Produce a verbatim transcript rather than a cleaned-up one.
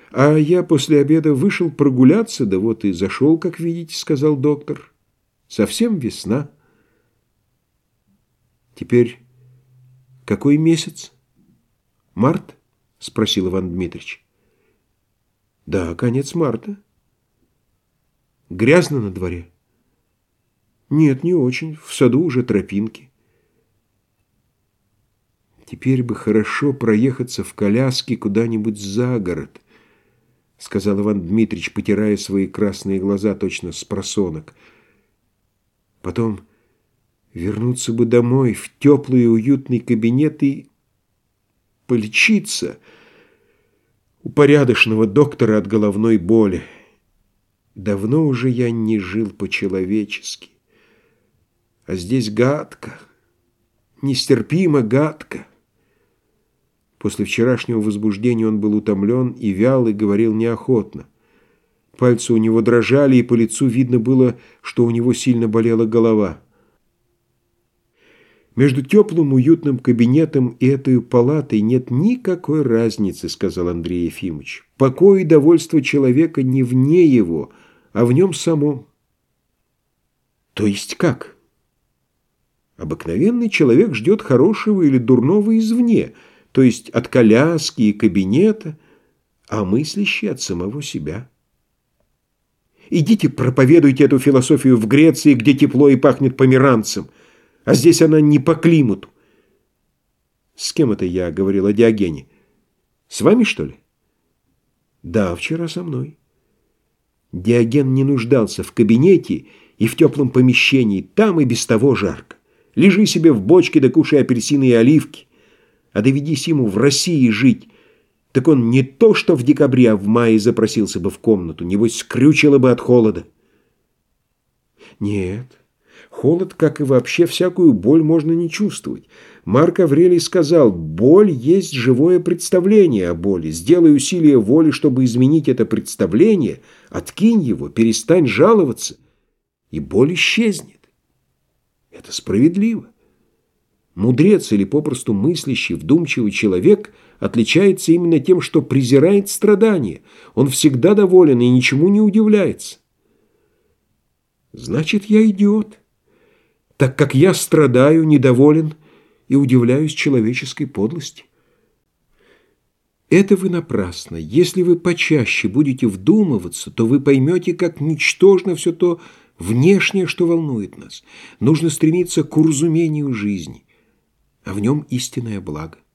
А я после обеда вышел прогуляться, да вот и зашел, как видите, сказал доктор. Совсем весна. Теперь какой месяц? Март? Спросил Иван Дмитрич. Да, конец марта. Грязно на дворе? Нет, не очень. В саду уже тропинки. Теперь бы хорошо проехаться в коляске куда-нибудь за город, сказал Иван Дмитрич, потирая свои красные глаза точно с просонок. Потом вернуться бы домой, в теплый и уютный кабинет и полечиться у порядочного доктора от головной боли. Давно уже я не жил по-человечески. А здесь гадко, нестерпимо гадко. После вчерашнего возбуждения он был утомлен и вял, и говорил неохотно. Пальцы у него дрожали, и по лицу видно было, что у него сильно болела голова. «Между теплым, уютным кабинетом и этой палатой нет никакой разницы», — сказал Андрей Ефимович. «Покой и довольство человека не вне его, а в нем самом». «То есть как?» «Обыкновенный человек ждет хорошего или дурного извне, то есть от коляски и кабинета, а мыслящий от самого себя». «Идите проповедуйте эту философию в Греции, где тепло и пахнет померанцем, а здесь она не по климату». «С кем это я говорил о Диогене? С вами, что ли?» «Да, вчера со мной». Диоген не нуждался в кабинете и в теплом помещении, там и без того жарко. Лежи себе в бочке да кушай апельсины и оливки, а доведись ему в России жить, так он не то что в декабре, а в мае запросился бы в комнату, небось скрючило бы от холода. Нет, холод, как и вообще всякую боль, можно не чувствовать. Марк Аврелий сказал: боль есть живое представление о боли. Сделай усилие воли, чтобы изменить это представление, откинь его, перестань жаловаться, и боль исчезнет. Это справедливо. Мудрец или попросту мыслящий, вдумчивый человек отличается именно тем, что презирает страдания. Он всегда доволен и ничему не удивляется. Значит, я идиот, так как я страдаю, недоволен и удивляюсь человеческой подлости. Это вы напрасно. Если вы почаще будете вдумываться, то вы поймете, как ничтожно все то внешнее, что волнует нас. Нужно стремиться к уразумению жизни, а в нем истинное благо.